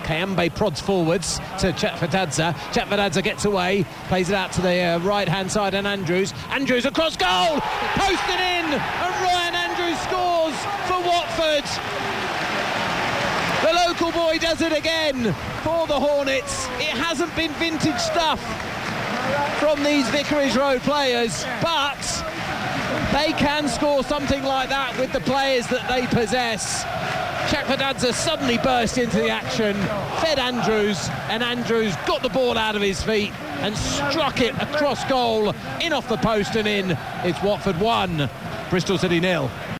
Kayambe prods forwards to Chetfadadze. Chetfadadze gets away, plays it out to the right-hand side, and Andrews across goal, posted in, and Ryan Andrews scores for Watford. The local boy does it again for the Hornets. It hasn't been vintage stuff from these Vicarage Road players, but they can score something like that with the players that they possess. Chetfadadze suddenly burst into the action, fed Andrews, and Andrews got the ball out of his feet and struck it across goal, in off the post and in. It's Watford 1, Bristol City 0.